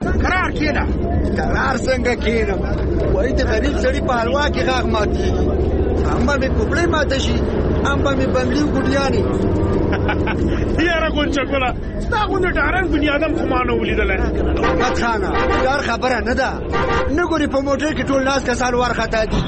قرار کېنه. قرار څنګه کېنم؟ وایي د غریب سړي په حلوا کې غاښ ماتېږي، هم به مې کوپړۍ ماته شي، هم به مې بنګړي ګوډیانې. یاره ګونچه ګله، ستا غوندې ډارن بنیادم خو ما نه ولیدلی. احمد خانه ډار خبره نه ده، نه ګورې په موټر کې ټول ناست کسان وارخطا دي.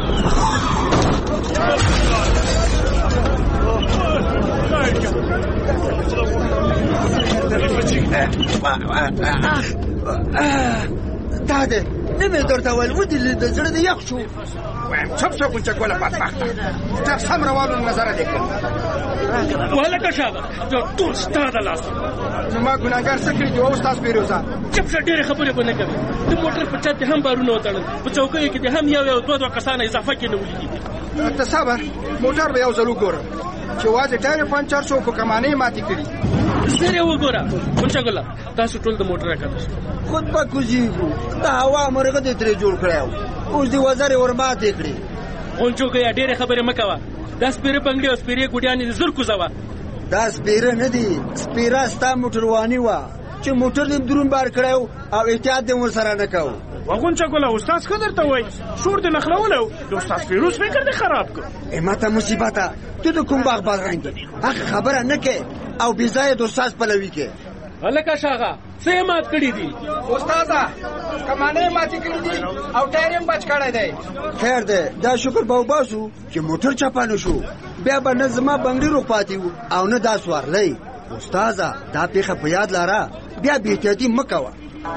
دا دی نه مې درته ویل ودې د زړه د یخ شو. وایم چپ شه ګونچه ګله بدبخته، تر سم روانو نظره دې کړم. وهلکه شابه ټول ستا د لاسه. نو ما ګناهګار څه کړي دي او استاد فیروزه؟ چپ شه، ډېرې خبرې به نه کوې. د موټر په چت دې هم بارونه وتړل، په چوکیو کې دې هم یو دوه کسانه اضافه کې نه ولیدي. ته صبر، موټر به یو ځل وګورم چې واځې ټایر پنچر شو، په کمانې ماتې کړي. زر یې وګوره ګونچه ګله، تاسو ټول د موټر راکښته شئ. خود به کوزیږو، د هوا مرغه دې ترې جوړ کړی و، اوس دې وزرې ور ماتې کړې. غونچوګیا ډېرې خبرې مه کوه. دا سپېره بنګړي او سپېرې ګوډیانې دې زر کوزوه. دا سپېره نه دي، سپېره ستا موټرواني وه چې موټر دې دروند بار کړی و او احتیاط دې ورسره نه کوو. ګونچه ګله، استاد ښه درته وایي، شور دې نښلولی و، د استاد فیروز فکر دې خراب کړ. ماته مصیبته، ته د کوم باغ بادرنګ یې هغه خبره نه کوې او بې ځایه د استاد پلوي کوې. هلکه شاغه څه یې مات کړي دي؟ استاده کمانې ماتې کړي دي او ټایر یې بچ کړی دی. خیر دی، دا شکر به وباسو چې موټر چپه نه شو، بیا به نه زما بنګړي روغ پاتې وو او نه دا سوارلی. استاده دا پیښه په یاد لاره، بیا بې احتیاطي مه کوه.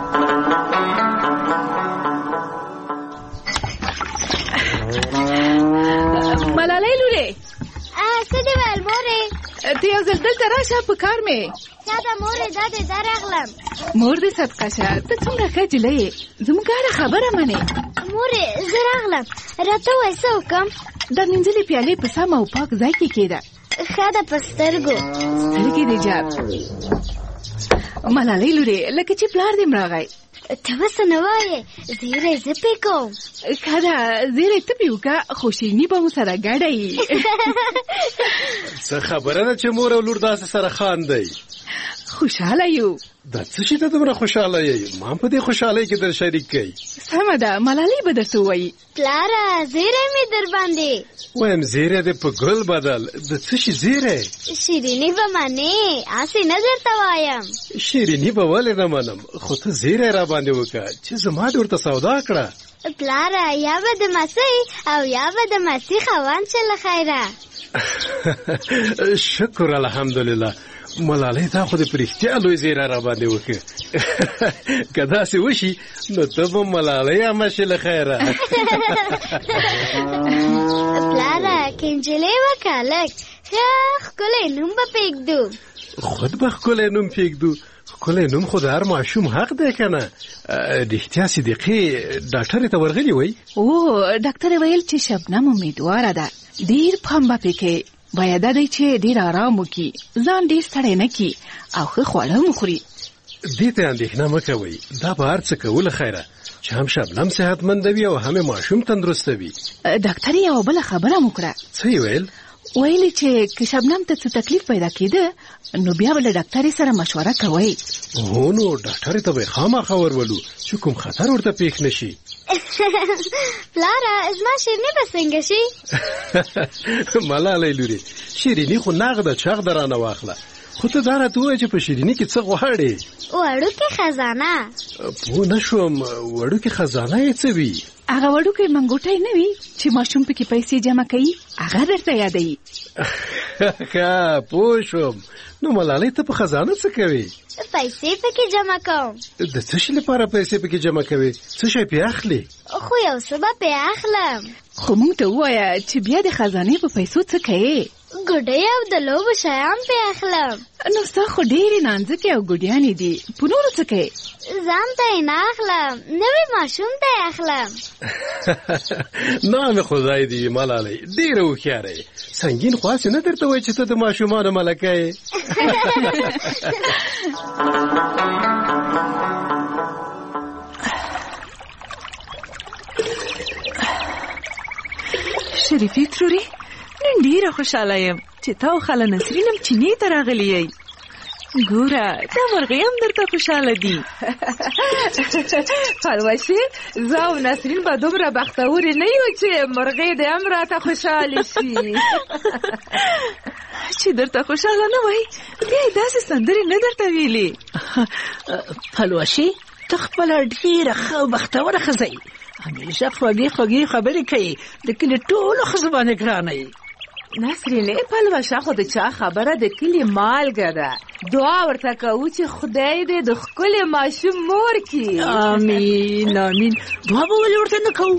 ملالۍ لورې، څه دې ویل مورې؟ ته یو ځل دلته راشه، په کار مې. ښه ده مورې، دا دې دا راغلم. مور دې صدقه شه، ته څومره ښه نجلۍ یې، زموږ هره خبره منې. مورې زه راغلم، راته وایه څه وکړم؟ دا مینځلې پیالې په سم او پاک ځای کې کېږده. ښه ده په سترګو. سترګې دې جاب. ملالۍ لورې، لکه چې پلار دې راغی. ته وسه نه وایې، زیری زه پې کوم. ښه ده، زیری ته پې وکړه، خو شیریني به مو سره ګډه یي. څه خبره ده چې مور او لور داسې سره خاندئ؟ خوشحاله یو. دا څه شي ته دومره خوشحاله یې؟ ما په دې خوشحالۍ کې در شریک کړئ. سمه ده، ملالۍ به درته ووایي. پلاره زیری مې در باندې وایم زیری دې په ګل بدل. د څه شي زیری؟ شیریني به منې، هسې نه درته وایم. شیریني به ولې نه منم، خو ته زیری را باندې وکړه چې زما دې ورته سودا کړه. پلاره یا به د مسۍ او یا به د مسیح خوند شه له خیره. شکر الحمدلله. ملالۍ تا خو دې په رښتیا لوی زیری را باندې وکړه. که داسې وشي نو ته به ملالۍ عمه شې له خیره. پلاره که نجلۍ وکړه لږ ښه ښکلی نوم به پرېږدو. خود به ښکلی نوم پرېږدو؟ ښکلی نوم خو د هر ماشوم حق دی که نه؟ رښتیا صدیقې ډاکټرې ته ورغلي وی؟ او ډاکټرې ویل چې شبنم امیدواره ده، ډېر پام به پې کوي، باید دا دی چې ډېر آرام وکړي، ځان ډېر ستړی نه کړي او ښه خواړه هم وخوري. دې ته اندېښنه مه کوئ، دا به هر څه کوله خیره چې هم شبنم صحتمنده وي او هم ماشوم تندرسته وي. ډاکټرې یوه بله خبره م وکړه. څه یې ویل؟ ویلې چې که شبنم ته څه تکلیف پیدا کېده نو بیا به له ډاکټرې سره مشوره کوئ. هو نو ډاکټرې ته به یې خامخا ورولو چې کوم خطر ورته پېښ نه شي. پلاره زما شیریني به څنګه شي؟ ملالۍ لورې، شیریني خو نغده چغده رانه واخله، خو ته دا راته ووایه چې په شیریني کې څه غواړې؟ وړوکې خزانه. پوه نه شوم، وړوکې خزانه یې څه وي؟ هغه وړوکی منګوټی نه وي چې ماشوم پکې پیسې جمع کوي، هغه درته یادوي. ښه پوه شوم. نو ملالۍ ته په خزانه څه کوي؟ پیسې پکې جمع کوم. د څه شي لپاره پیسې پکې جمع کوي؟ څه شی پې اخلي؟ خو یو څه به پې اخلم. خو موږ ته ووایه چې بیا د خزانې په پیسو څه کوې؟ ګوډۍ او د لوبو شیان پې اخلم. نو ستا خو ډېرې نانځکې او ګوډیانې دي، په نورو څه کوې؟ ځان ته یې نه اخلم، نوي ماشوم ته یې اخلم. نام خدای دې ملالۍ، ډېره هوښیاره یې. سنګین خو هسې نه درته وایي چې ته د ماشومانو ملکه یې. شریفې ترورې، نن ډېره خوشحاله یم چې تا او خاله نسرین هم چینې ته راغلي یئ. ګوره دا مرغۍ هم درته خوشحاله دي. پلوشې زه او نسرین به دومره بختورې نه یو چې مرغۍ دې هم راته خوشحالې شي. چې درته خوشحاله نه وای بیا یې داسې سندرې نه درته ویلې. پلوشې ته خپله ډېره ښه بختوره ښځه یې، همیشه خوږې خوږې خبرې کوي، د کلي ټولو ښځو باندې ګرانه یې. نسرینې پلوشه خو د چا خبره د کلي مالګه ده. دعا ورته کوو چې خدای دې د ښکلي ماشوم مور کړي. امین امین. دعا به ولې ورته نه کوو؟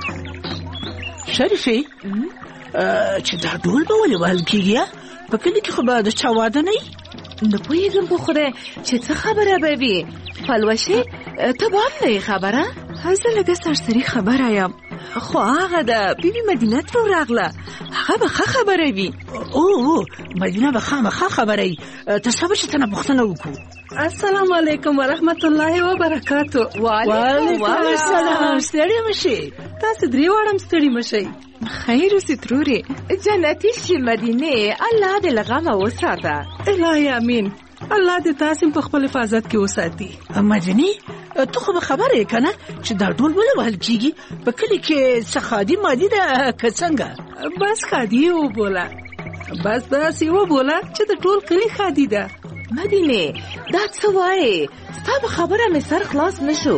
شریفې چې دا ډول به ولې وهل کېږي؟ په کلي کې خو به د چا واده نه وي. نه پوهېږم په خدای چې څه خبره به وي. پلوشې ته به هم نه یې خبره؟ زه لږه سرسري خبره یم، خو هغه د بیبي مدینه ترو راغله، هغه به ښه خبره وي. او مدینه به خامخا خبره وي. ته صبر چې ته نه پوښتنه وکړو. السلام علیکم ورحمت الله وبرکاتو. وعلیکم السلام. ستړي مشئ. تاسو درې واړه هم ستړي مشئ. خیر اوسې ترورې. جنتي شي مدینې، الله دې له غمه وساته. الهي امین. الله دې تاسو په خپل حفاظت کې وساتي. مدینې ته خو به خبره یې که نه چې دا ډول ولې وهل کېږي؟ په کلي کې څه خادي مادي ده که څنګه؟ بس خادي یې وبوله، بس داسې وبوله چې د ټول کلي خادي ده. مدینې دا څه وایې؟ ستا په خبره مې سر خلاص نه شو.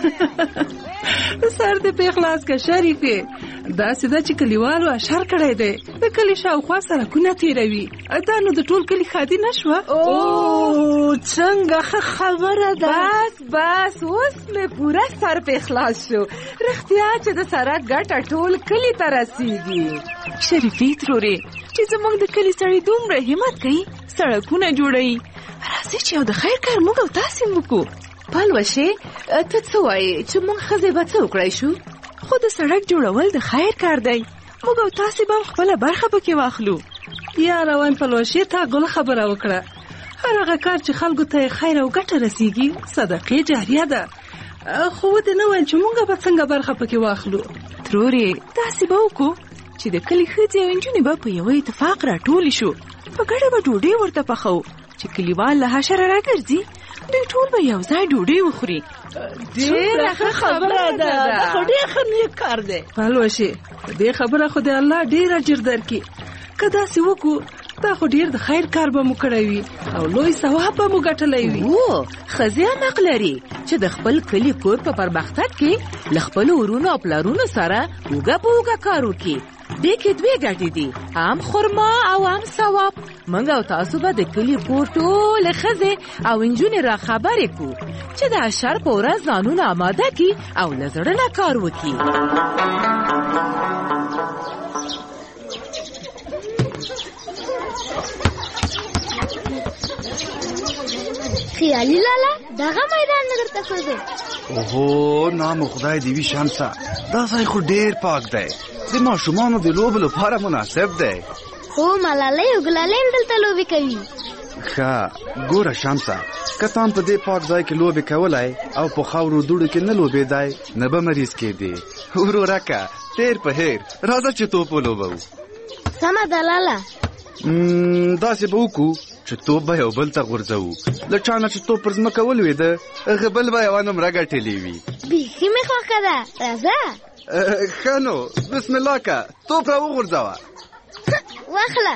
سر دې پې خلاص که شریفې. داسې ده چې کلیوالو اشر کړی دی، د کلي شاوخوا سړکونه تېروي. دا نو د ټول کلي خادي نه شوه؟ څنګه ښه خبره ده. بس اوس مې پوره سر پې خلاص شو. رښتیا چې د سړک ګټه ټول کلي ته رسېږي. شریفې ترورې چې زموږ د کلي سړی دومره همت کوي، سړکونه جوړوي، راځئ چې یو د خیر کار موږ او تاسې وکړو. پلوشې ته څه وایې چې موږ ښځې به څه وکړی شو؟ خو د سړک جوړول د خیر کار دی، موږ او تاسې به هم خپله برخه پکې واخلو. یا روان پلوشې تا ګل خبره وکړه. هر هغه کار چې خلکو ته خیر او ګټه رسیږي صدقې جاریه ده. خو ودې نه ویل چې موږ به څنګه برخه پکې واخلو. ترورې داسې به وکړو چې د کلي ښځې او نجونې به په یوه اتفاق راټولې شو، په ګډه به ډوډۍ ورته پخوو چې کلیوال له حشره راګرځي، دوی ټول به یو ځای ډوډۍ وخوري. ډېره ښه خبره ده، دا خو ډېر ښه نیک کار دی. پلوشې دې خبره خو د الله ډېر اجر درکړي. که داسې وکړو دا خو ډېر د خیر کار به مو کړی وي او لوی ثواب به مو ګټلی وي. ښځې هم حق لري چې د خپل کلي کور په پرمختګ کې له خپلو ورونو او پلرونو سره اوږه په اوږه کار وکړي. دې کې دوې ګټې دي، هم خرما او هم ثواب. موږ او تاسو به د کلي کور ټولې ښځې او نجونې را خبرې کړو چې د اشر په ورځ ځانونه اماده کړي او له زړه نه کار وکړي. خیالي لالا دغه میدان نه درته ښودی؟ اوهو نام خدای دې وي شمسه، دا ځای خو ډېر پاک دی، د ماشومانو د لوبو لپاره مناسب دی. هو ملالۍ او ګلالۍ هم دلته لوبې کوي. ښه ګوره شمسه، که ته هم په دې پاک ځای کې لوبې کولی او په خاورو دوړو کې نه لوبېدی نه به مریض کېدې. ورورکه تیر په هیر راځه چې توپ ولوبو. سمه ده لالا. داسې به وکړو چې توپ به یو بل ته غورځوو، له چا نه چې توپ پر ځمکه ولوېده هغه بل به یوه نمره ګټلې وي. بیخي مې خوښه ده، راځه. ښه نو بسم الله که توپ را وغورځوه. واخله.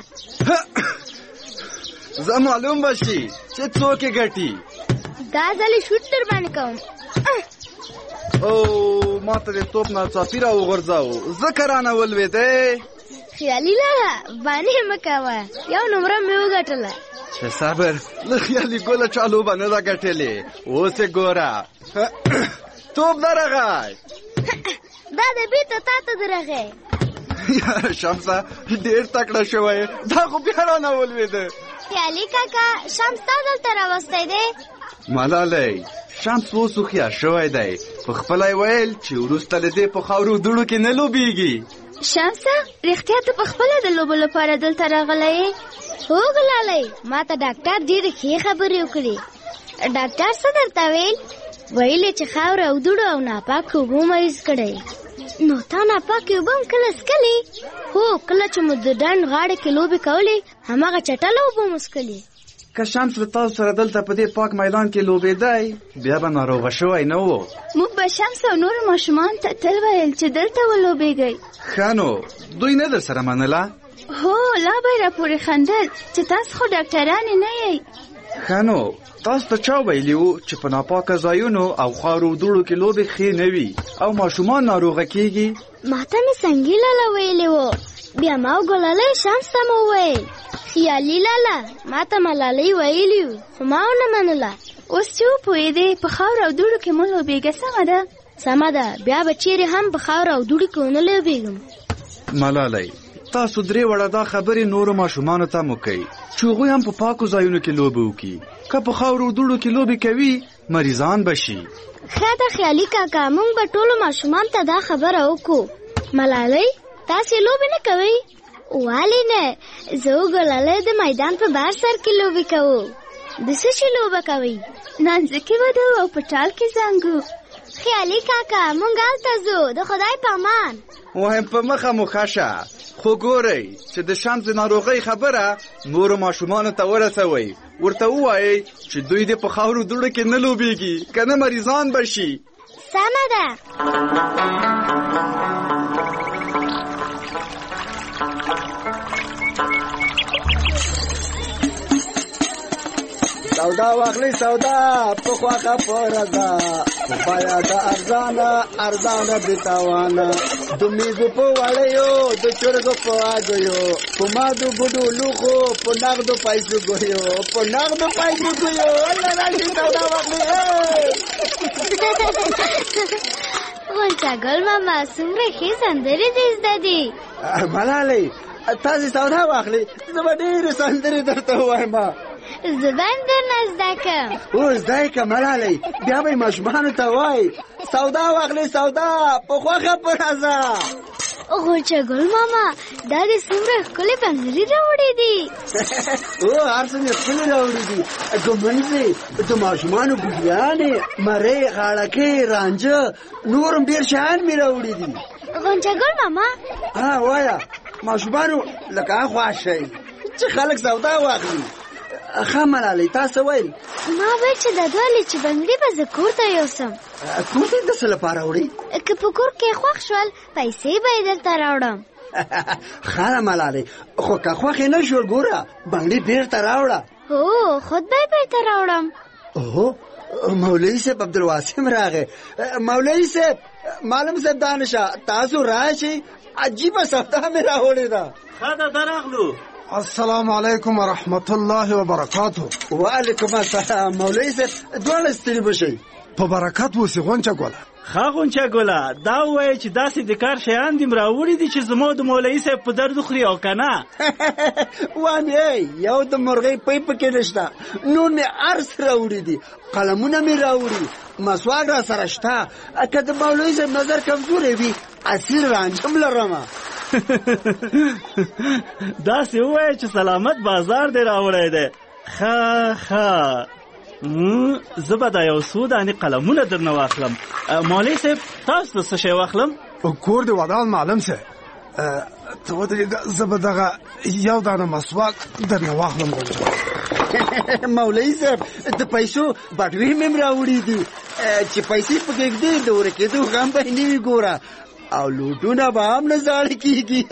زه معلوم به شي چې څوک یې ګټي. دا ځل یې شوټ در باندې کوم. او ما ته د توپ ناڅاپي را وغورځاو، ځکه رانه ولوېدی. خیالي لالا بانې مه کوه، یو نمره مې وګټله. چې صبر، له خیالي ګله چا لوبه نه ده ګټلې. اوس یې ګوره توپ درغی. دا د بېرته تا ته درغی. یاره شمسه ډېر تکړه شوی، دا خو بیا رانه ولوېده. خیالي کاکا شمس تا دلته راوستی دی؟ ملالۍ شمس اوس هوښیار شوی دی، په خپله یې ویل چې وروسته له دې په خاورو دوړو کې نه لوبېږي. شمسه رښتیا ته په خپله د لوبو لپاره دلته راغلی یې؟ هو ګلالۍ، ما ته ډاکټر ډېرې ښې خبرې وکړې. ډاکټر څه درته ویل؟ ویل یې چې خاوره او دوړو او ناپاکو اوبو مریض کړی. نو تا ناپاکې اوبه هم کله څکلې؟ هو کله چې مو د ډنډ غاړې کې لوبې کولې هماغه چټله اوبه مو څکلې. که شمس له تاسو سره دلته په دې پاک میدان کې لوبېدی بیا به ناروغه شوی نه و. موږ به شمس او نور ماشومان ته تل ویل چې دلته ولوبېږئ. ښه نو دوی نه در سره منله؟ هو لا به یې راپورې خندل چې تاسو خو ډاکټرانې نه یئ. ښه نو تاسو ته چا ویلي وو چې په ناپاکه ځایونو او خاورو دوړو کې لوبې ښې نه وي او ماشومان ناروغه کېږي؟ ما ته مې سنګي لاله ویلې وو، بیا ما او ګلالۍ شمس ته مو وویل. خیالي لاله ما ته ملالۍ ویلي وو خو ما ونه منله. اوس چې وپوهېدې په خاورو او دوړو کې مه لوبېږه. سمه ده بیا به چیرې هم په خاورو او دوړو کې ونه لوبېږم. ملالۍ تاسو 3 وړه دا خبرې نورو ماشومانو ته مو کوي چې هغوی هم په پاکو ځایونو کې لوبې وکړي. که په خاورو او دوړو کې لوبې کوي مریضان به شي. ښه ده خیالي کاکا، موږ به ټولو ماشومان ته دا خبره وکړو. ملالۍ تاسې لوبې نه کوئ؟ ولې نه، زه او ګلالۍ د میدان په بهر سر کې لوبې کوو. د څه شي لوبه کوئ؟ نانځکې ودو او په ټال کې زنګو. خیالي کاکا موږ هلته ځو، د خدای په امان. وایم په مخه مو ښه شه، خو ګورئ چې د شمس د ناروغۍ خبره نورو ماشومانو ته ورسوئ. ورته ووایئ چې دوی دې په خاورو دوړو کې نه لوبېږي که نه مریضان به شي. سمه ده. سودا واخلې سودا په خواخه په رضا، پایا د ارزانه بتاوانه، د میزو په وړیو د چرګو په اګیو، په مادو ګډو لوخو په نغدو پیسو ګویو، په نغدو پیسو ګویو. الله راشي سودا واخلې. غونچه ګل ماما څومره ښې سندرې دې زده دي. ملالۍ تاسې سودا واخلې، زه به ډېرې سندرې درته ووایم. زه به هم درنه زده کړم. او زده یې که ملالۍ، بیا به یې ماشومانو ته وایي سودا واخلې سودا په خوښه په رضا. غونچه ګل ماما دا دې څومره ښکلې بنګړي راوړې دي. او هر څه مې ښکلې راوړې دي، ګمنځې د ماشومانو ګوډیانې، مرۍ، غاړکۍ، رانجه، نور هم ډېر شیان مې راوړي دي. غونچه ګل ماما وایه ماشومانو لکه خوښ شئ چې خلک سودا واخلي. ښه ملالۍ تاسو ویل؟ ما ویل چې دا دوه لچې بنګړي به زه کور ته یوسم. کور ته یې د څه لپاره وړئ؟ که په کور کې خوښ شول پیسې به یې درته راوړم. ښه ده ملالۍ، خو که خوښ یې نه شول ګوره بنګړي بېرته راوړه. هو خود به یې بېرته راوړم. اوهو مولوي صاحب عبدالواسم راغی. مولوي صاحب، معلم صاحب دانشه تاسو راشئ، عجیبه سودا مې راوړې ده. ښه ده درغلو. السلام علیکم ورحمت الله وبرکاته. وعلیکم السلام. مولوي صاحب دواړه ستړي به شئ. په برکت اوسې غونچه ګله. ښه غونچه ګله، دا ووایه چې داسې د کار شیان دې م راوړي دي چې زما د مولوي صاحب په درد خوري او که نه. وانې یو د مرغۍ پی پکې نشته، نور مې هر څه راوړي دي. قلمونه مې راوړي، مسواک را سره شته، که د مولوي صاحب نظر کمزوری وي اصیل رانجم لرمه. داسې ووایه چې سلامت بازار دې راوړی دی. ښه زه به دا یو څو دانې قلمونه درنه واخلم. مولوي صاحب تاسو ته څه شی واخلم؟ کور دې ودان معلم صاحب. ته ودرېږه، زه به دغه یو دانه مسواک درنه واخلم. مولوي صاحب د پیسو بټوې مې م راوړي دي چې پیسې پکې ږدې د ورکېدو غم به یې نه وي ګوره، او لوټونه به هم نه زاړه کېږي.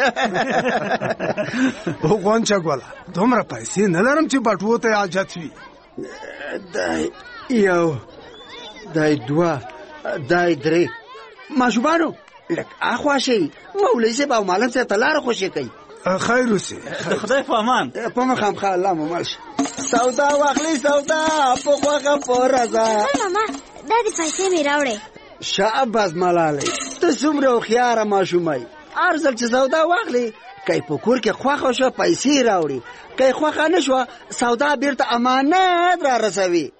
غونچه ګله دومره پیسې نه لرم چې بټوو ته حاجت وي. دای یو، دای دوه، دای درې. ماشومانو لږ اخوا شئ، مولوي صاحب او معلم صاحب ته لاره خوشې کوي. خیر اوسې. د خدای په امان. په مخه مخه الله مو مل شه. سودا واخلې سودا په خوښه په رضا. ماما دا دې پیسې مې راوړې. شاباس ملالۍ، ته څومره هوښیاره ماشومه یې. هر ځل چې سودا واخلې که یې په کور کې خوښه شوه پیسې راوړي، که یې خوښه نه شوه سودا بیرته امانت را رسوي.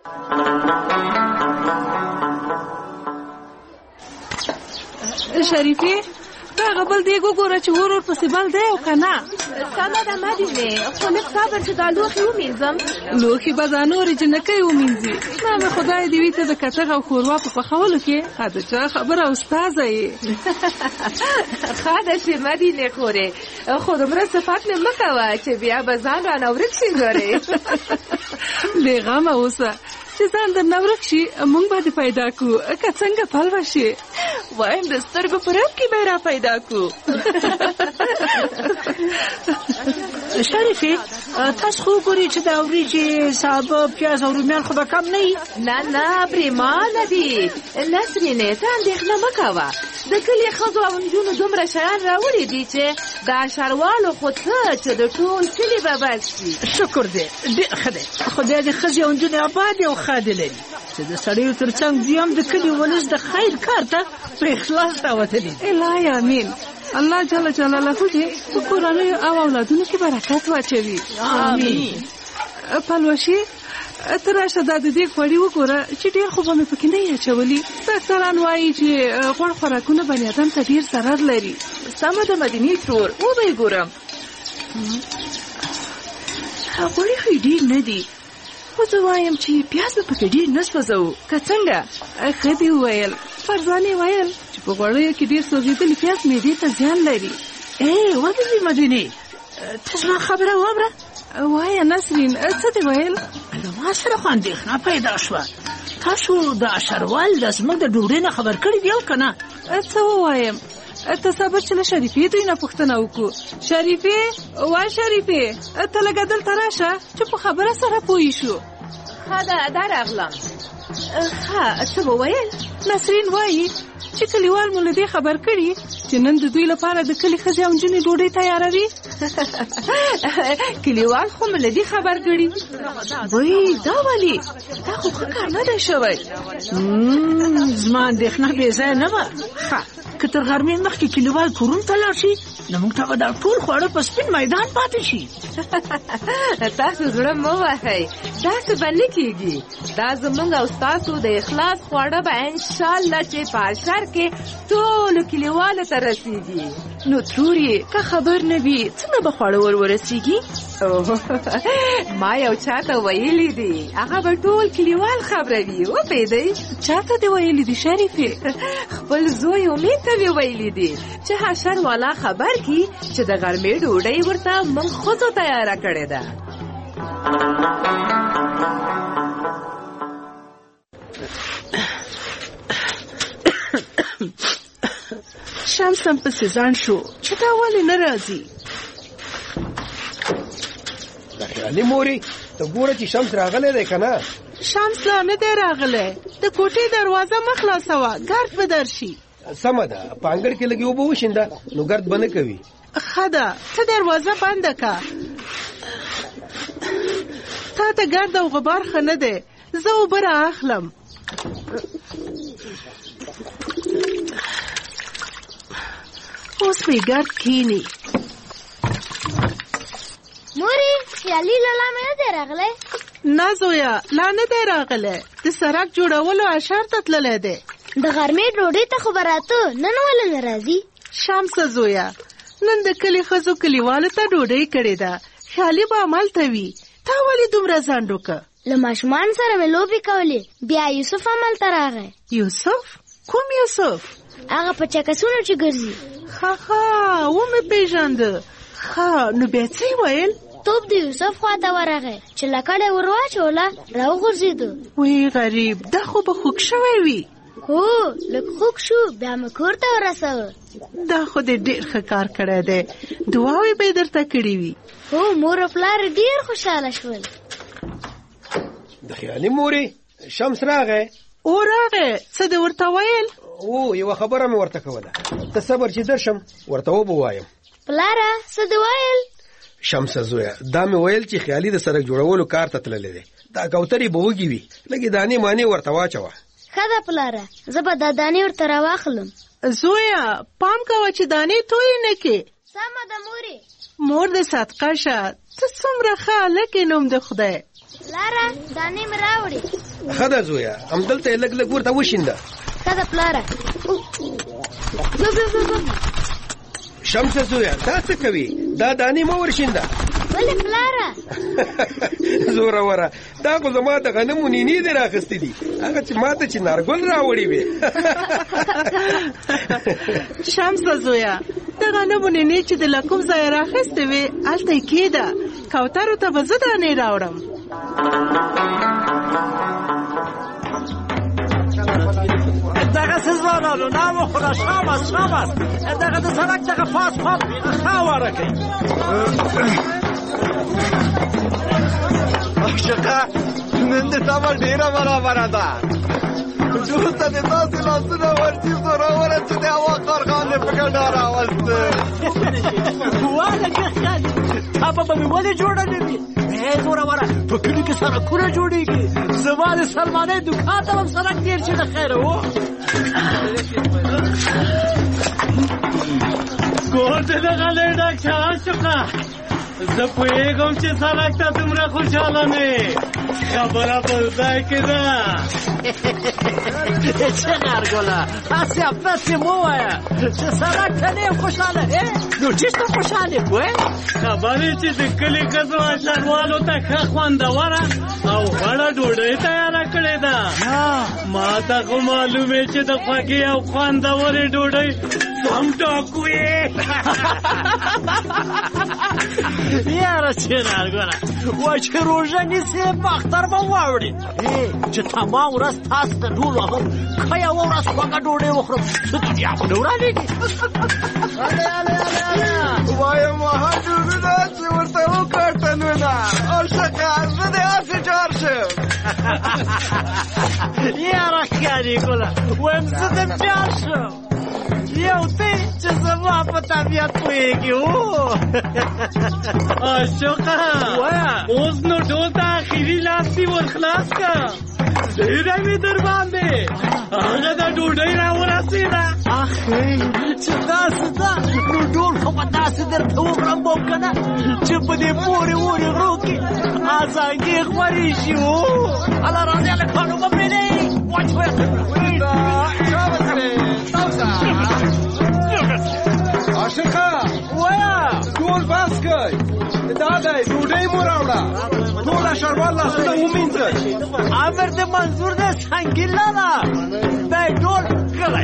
شریفې هغه بل دیګ وګوره چې ور پسې بل دی او که نه. سمه ده مدینې، خو لږ صبر چې دا لوښي ومینځم. لوښي به دا نورې جنکۍ ومینځي. ما مې خدای دې وي ته د کتغ او ښوروا په پخولو کې د چا خبره استازه یې. ښه ده چې مدینې خورې، خو دومره صفت مې مه کوه چې بیا به ځان رانه ورک شي ګورې. بې غمه اوسه چې ځان درنه ورک شي موږ به دې پیدا کړو که څنګه پلوه شي. وایم د سترګو په رپ کې به یې را پیدا کړو. شریفې تاسو خو ګورئ چې دا وریجې سابه پیاز او رومیان خو به کم نه وي. نه پرېمانه دي. نسرینې ته اندېښنه مه کوه، د کلي ښځو او نجونو دومره شیان راوړي دي چې د شروالو خو ته چې د ټول کلي به بس شي. شکر دی، ډېر ښه دی. خدای دې ښځې او نجونې آبادې او ښادې لري چې د سړیو تر څنګ دوی هم د کلي ولس د خیر کار ته په اخلاص راوتلي. الهی امین. الله جل جلاله دې په کورنیو او اولادونو کې برکت واچوي. امین. پلوشي ته راشه دا د دیګ غوړي وګوره چې ډېر خو به مې پکې نه اچولي. ډاکټران وایي چې غوړ خوراکونه بني ادم ته ډېر ضرر لري. سمه ده مدینې ترور، وبه یې ګورم. غوړي خو ډېر نه دي، خو زه وایم چې پیاز به پکې ډېر نه سوځوو که څنګه. ښه دې وویل. فرزانې ویل چې په غوړیو کې ډېر سوځېدلي پیاز معدې ته زیان لري. ودې مدینې ته زما خبره واوره. وایه نسرین څه دې ویل؟ له ما سره خو اندېښنه پیدا شوه. تاسو د اشروال د زموږ د ډوډۍ نه خبر کړي دي او که نه؟ څه ووایم؟ ته صبر چې له شریفې دوی نه پوښتنه وکړو. شریفې وای شریفې ته لږه دلته راشه چې په خبره سره پوه شو. ښه ده دا راغلم. ښه څه وویل؟ نسرین وایي چې کلیوال مو له دې خبر کړي چې نن د دوی لپاره د کلي ښځې او نجونې ډوډۍ تیاروي. کلیوال خو مو له دې خبر کړي. وایي دا ولې؟ دا خو ښه کار نه دی شوی. زما اندېښنه بې ځایه نه وه. ښه که تر غرمې مخکې کلیوال کورونو ته لاړ شي نو موږ ته به دا ټول خواړه په سپین میدان پاتې شي. تاسو زړه مه وهئ، داسې به نه کېږي. دا زموږ او ستاسو د اخلاص خواړه به انشاءالله چې په اشر کې ټولو کلیوالو ته رسېږي. نو ترورې که خبر نه وي څنګه به خواړه ورسېږي؟ ما یو چاته ویلي دي، هغه به ټول کلیوال خبروي. وپوهېدئ؟ چاته دې ویلي دي شریفې؟ خپل زوی امید ته مې ویلي دي چې حشر والا خبر کی چې د غرمې ډوډۍ ورته موږ ښځو تیاره کړې ده. شمس هم پسې ځان شو چې دا ولې نه راځي. د خیالي مورې ته ګوره چې شمس راغلی دی که نه؟ شمس لا نه دی راغلی. د کوټې دروازه مه خلاصوه، ګرد به درشي. سمه ده، په انګړ کې لږې اوبه وشینده نو ګرد به نه کوي. ښه ده ته دروازه بنده که. تا ته ګرد او غبار ښه نه دی، زه اوبه را اخلم. اوس مې ګرد کینی. مورې خیالي لالا مې نه دی راغلی؟ نه زویا لا نه دی راغلی، د سړک جوړولو اشر ته تللی دی. د غرمې ډوډۍ ته خو به راته نن ولې نه راځي؟ شمسه زویا نن د کلي ښځو کلیوالو ته ډوډۍ کړې ده، خیالي به همالته وي. تا ولې دومره ځنډ وکړه؟ له ماشومان سره مې لوبې کولې، بیا یوسف همالته راغی. یوسف؟ کوم یوسف؟ هغه په چکسونو چې ګرځي. ښه ومې پېژانده. ښه نو بیا څه یې ویل؟ توپ د یوسف خواته ورغی چې لکړه ور واچوله راوغورځېده. وی غریب دا خو به خوږ شوی وي. هو لږ خوږ شو، بیا مې کور ته ورسوه. دا خو دې ډېر ښه کار کړی دی، دعاوې به یې درته کړې وي. هو مور او پلار ډېر خوشحاله شول. د خیالي مورې شمس راغی؟ او راغی. څه دې ورته ویل؟ یوه خبره مې ورته کوله، ته صبر چې درشم ورته وبه وایم. پلاره څه دې ویل؟ شمسه زویه دا مې ویل چې خیالي د سړک جوړولو کار ته تللی دی، دا کوترې به وږي وي، لږې دانې مانې ورته واچوه. ښه ده پلاره، زه به دا دانې ورته راواخلم. زویه پام کوه چې دانې تویې نه کې. سمه ده مورې. مور دې صدقه شه، ته څومره ښه هلک یې نوم د خدای. پلاره دانې مې راوړې. ښه ده زویه همدلته یې لږ لږ ورته وشینده. ښه ده پلاره. شمس زویا دا څه کوي؟ دا دانی مو ورشینده. ولې پلاره؟ زوره وره دا خو زما د غنمو نینې دې راخیستې دي، هغه چې ما ته چې نارګل راوړې وې. شمس زویا د غنمو نینې چې د له کوم ځایه راخیستې وې هلته یې کېږده، کوترو ته به زه دانې راوړم. دغه سزوانانو نام خدا شاباس شاباس دغه د سړک دغه پاس پاس خاوره کوي. عاشقه نن دې تمه ډېره برابره ده. جوړ ته دې داسې لاسونه ورچي زوروره چې د هوا کارخانې په ګډه راوسته. واله که خالي تا به مې ولې جوړه نه وي؟ زوروره په کلي کې سړکونه جوړېږي، زما د سلمانۍ دوکان ته هم سړک تېر شي د خیره و. کور دې دغه ډک شه عاشقه، زه پوهېږم چې سړک ته دومره خوشحاله نه خبره پر ځای کې ده. چه نرګله هسې افسې مه وایه چې سړک ته نه یم خوشحاله. نو چېرته خوشحالې پوهې؟ خبرې چې د کلي ښځو اشروالو ته ښه خوندوره او غوړه ډوډۍ تیاره کړې ده. ما ته خو معلومې چې د خوږې او خوندورې ډوډۍ سم ډاکو یې. یاره چې نرګله وایي چې روژه نیسې په اختر به واوړې چې تمام ورځ تاسو ته ټولو هم ښه یوه ورځ خوږه ډوډۍ وخورم، څه دنیا خو نه ورانېږي. وایم وها ډوډونه چې ورته وکړتنونه عاشقه زه دې هسې جار شم. یاره ښکاري ګله وایم زه دې جار شم، یو دی چې زما په طبیعت پوهېږي. عاشقه اوس نو ډول ته اخري لاس دې ورخلاص که، ډېره مې در باندې هغه د ډوډۍ راورسېده. اخی چې داسې ده نو ډول خو به داسې درته وکړم به که نه چې په دې پورې وورې غرو کې ازانګې خورې شي. الله راځي هلکانو به پرېږدئ عاشقه وایه ټول بس کوئ، دا دی ډوډۍ مو راوړه، ټول اشروال لاسونه ومینځئ. امر د منظور دی سنګین لاله دی ټول غلی.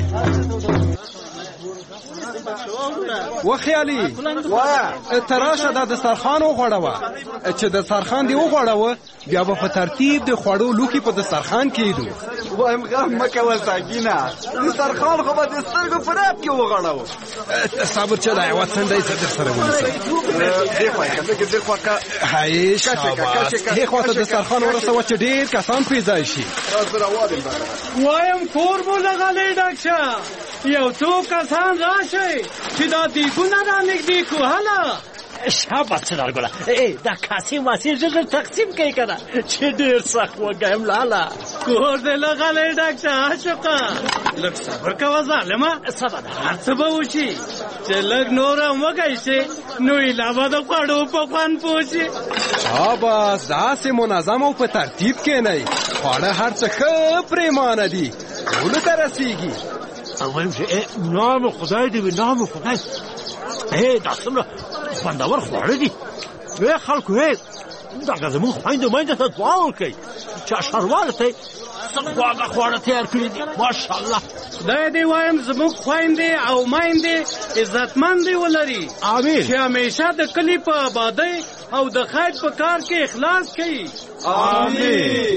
وخیالي ته راشه دا دسترخوان وغوړوه، چې دسترخوان دې وغوړوه بیا به په ترتیب د خوړو لوښي په دسترخوان کېږدو. وایم غم مه کوه ساکینه، دسترخوان خو به د سترګو په راب کې وغوړوو. صبر چې دا یوه څنډه یې زه در سره ونیسم. دې خوا که لږې دې خوا که هی شاباس دې خوا ته دسترخوان ورسوه چې ډېر کسان پرې ځای شي. وایم کور مو لغلی ډک شه، یو څو کسان راشئ چې دا دیګونه را نږدې کړو. هله شاباس چې نرګله دا کاسې ماسې ژر ژر تقسیم کوي که نه چې ډېر سخت وږی یم لاله. کور دې لغلی ډک شه عاشقه، لږ صبر کوه ظالمه، هر څه به وشي. چې لږ نور هم وږی شي نو ایله به د خوړو په خوند پوه شي. شاباس داسې منظم او په ترتیب کښېنئ، خواړه هر څه ښه پرېمانه دي، ټولو ته رسېږي. وایم چې نام خدای دې وي، نام خدای. دا څومره خوندور خواړه دي. خلکو دغه زموږ خویندو میندو ته دعا ورکوئ چې اشروالو ته یې څه خواږه خواړه تیار کړي دي. ماشاءالله خدای دې وایم زموږ خویندې او میندې عزتمندې ولري، امین، چې همیشه د کلي په آبادۍ او د خیر په کار کې اخلاص کوي. امین.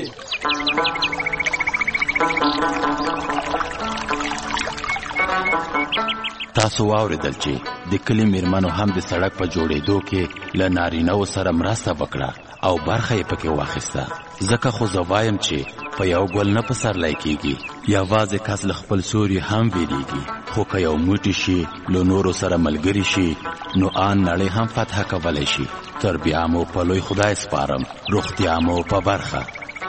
تاسو واورېدل چې د کلي میرمنو هم د سړک په جوړېدو کې له نارینه‌و سره مرسته وکړه او برخه یې پکې واخیسته. ځکه خو زه وایم چې په یو ګل نه پسرلی کېږي، یوازې کس له خپل سوري هم ویریږي، خو که یو موټی شي له نورو سره ملګري شي نو آن نړۍ هم فتح کولی شي. تر بیا مو په لوی خدای سپارم، روغتیا مو په برخه.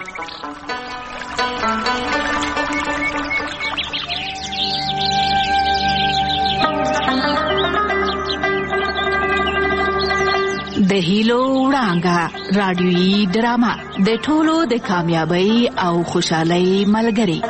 د هیلو وړانګه رادیویي ډرامه د ټولو د کامیابی او خوشحالۍ ملګری.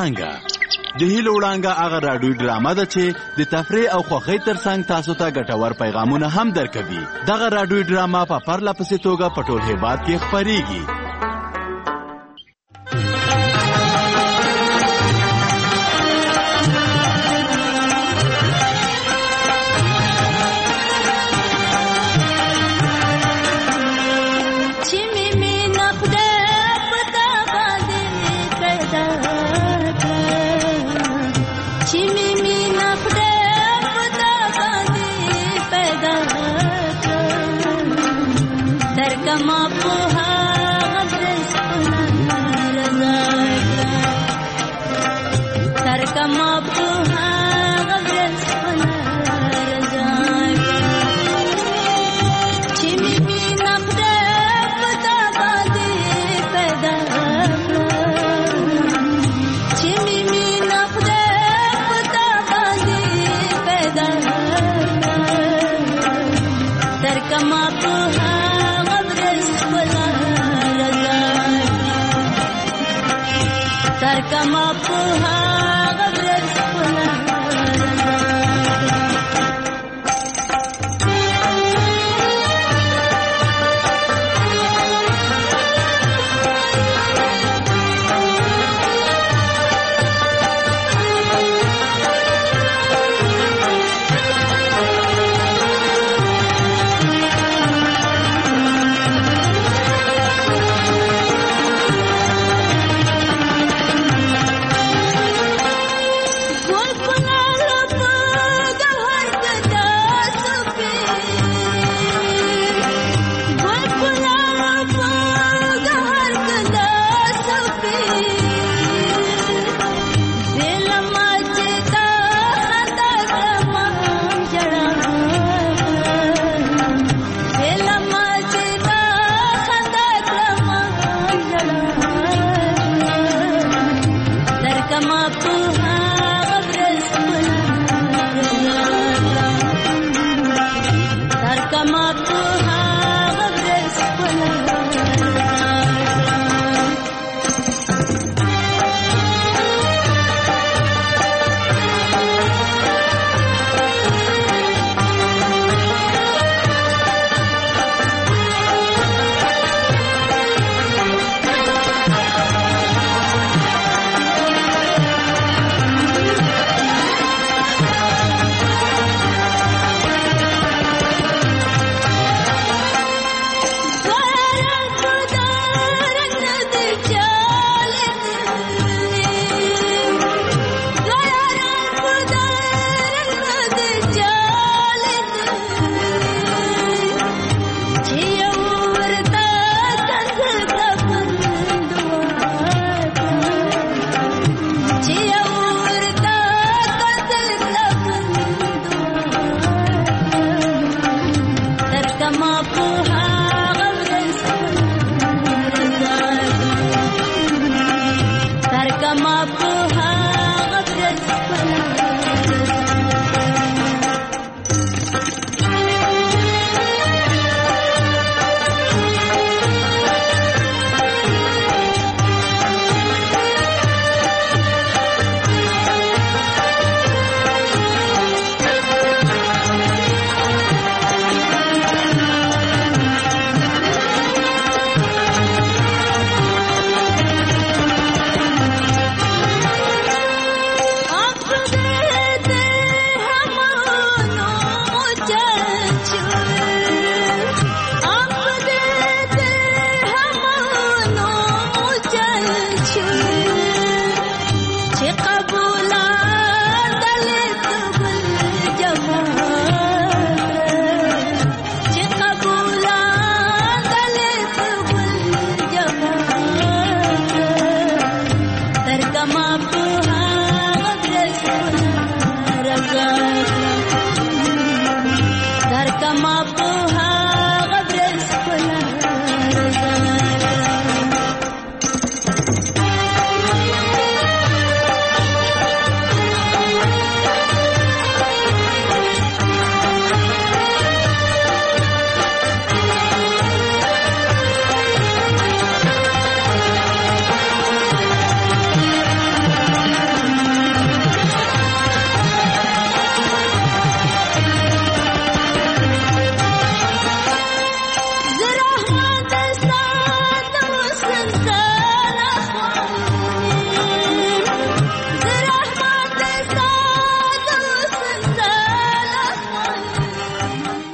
وړانګه. د هیلو وړانګه هغه راډیو ډرامه ده چې د تفریح او خوښۍ ترڅنګ تاسو ته ګټور پیغامونه هم درکوي. دغه راډیو ډرامه په پرله پسې توګه په ټول هېواد کې خپریږي. Come up,